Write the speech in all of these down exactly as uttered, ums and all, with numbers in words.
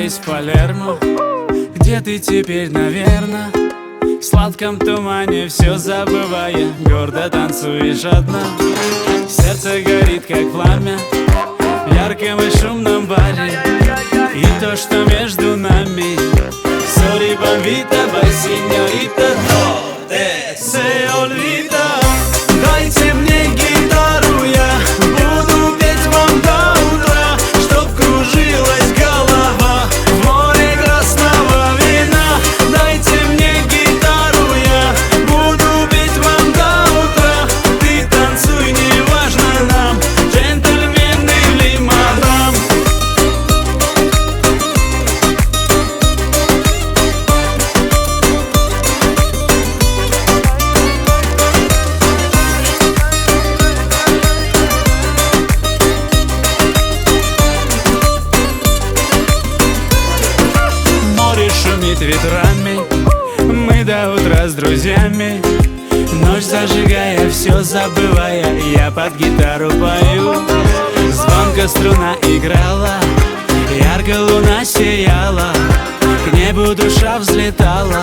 вернулись в Палермо. Где ты теперь, наверно? В сладком тумане все забывая, гордо танцуешь одна. Сердце горит, как пламя, в ярком и шумном баре. И то, что между нами, Сори бомбита, бай сеньорита, но те се olvida. Дайте мне гитару, я буду петь вам до утра, чтоб кружилась голова в море красного вина. Дайте мне гитару, я буду петь вам до утра. Ты танцуй, не важно нам, джентльмены или мадам. Шумит ветрами, мы до утра с друзьями. Ночь зажигая, все забывая, я под гитару пою. Звонко струна играла, ярко луна сияла, к небу душа взлетала.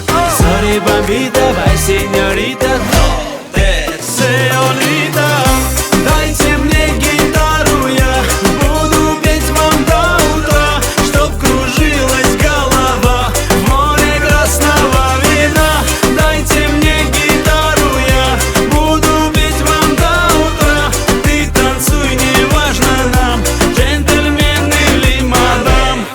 Сори бомбита, бай сеньорита, но те се olvida. Дайте мне гитару, я буду петь вам до утра, чтоб кружилась голова в море красного вина. Дайте мне гитару, я буду петь вам до утра. Ты танцуй, не важно нам, джентльмен или мадам.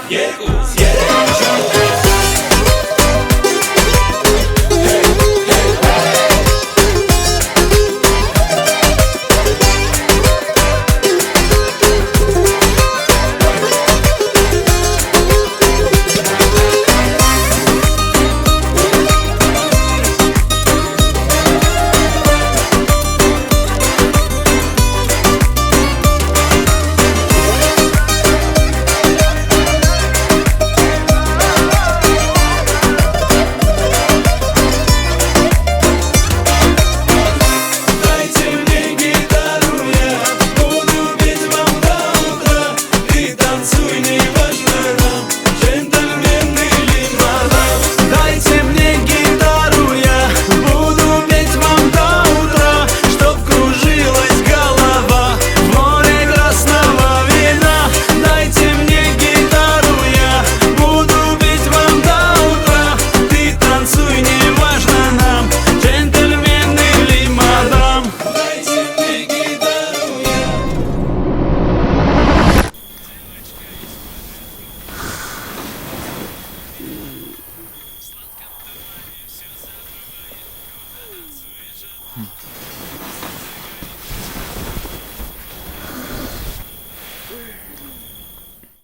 Hmm.